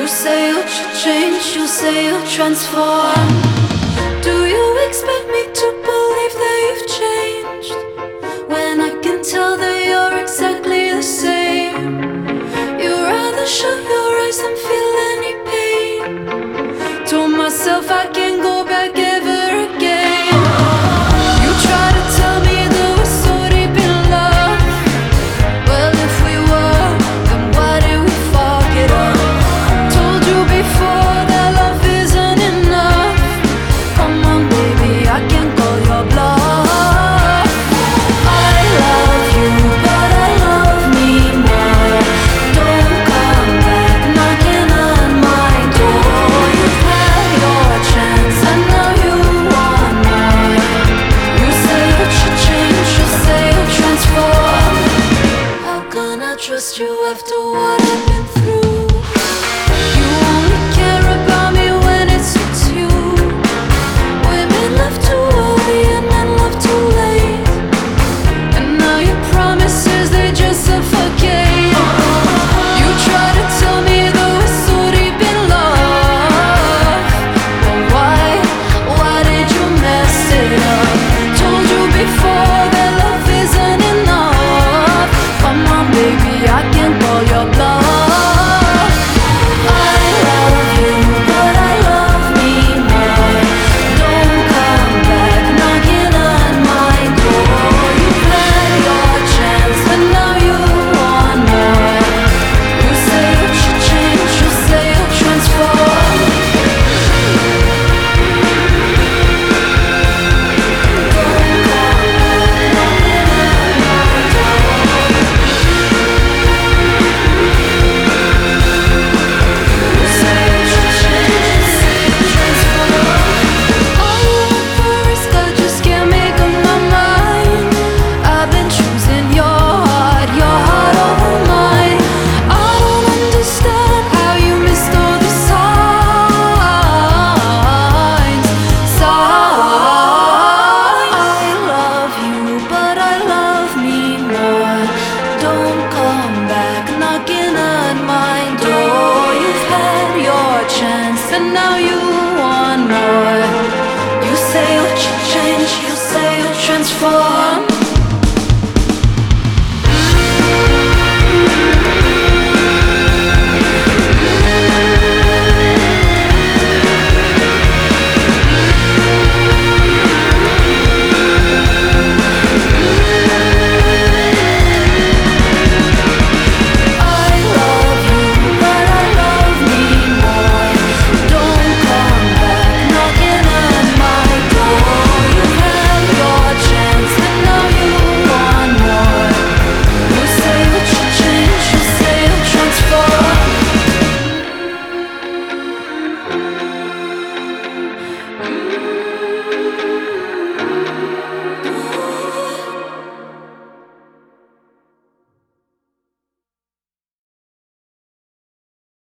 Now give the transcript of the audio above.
say you'll change, you say you'll transform. Do you expect me to believe that you've changed when I can tell that you're exactly the same? You'd rather shut your eyes than feel any pain. Told myself I can't go back ever again. You try to tell me that we're so deep in love. Well, if we were, then why did we fuck it up? Told you before that love isn't enough. Come on, baby, I can't call your bluff. I love you, but I love me more. Don't come back knocking on my door. You've had your chance and now you want more. You say that you change, you say you transform. How can I trust you after what I've been through? You only care about me when it suits you. Women love too early and men love too late. And now your promises, they just suffocate. You try to tell me that we're so deep in love. But why did you mess it up? Told you before that love isn't enough. Come on, baby, I can't call your bluff. I love you, but I love me more. Don't come back knocking on my door. You've had your chance, but now you want more. You say that you change, you say you'll transform. And now you want more. You say you'll change, you say you'll transform.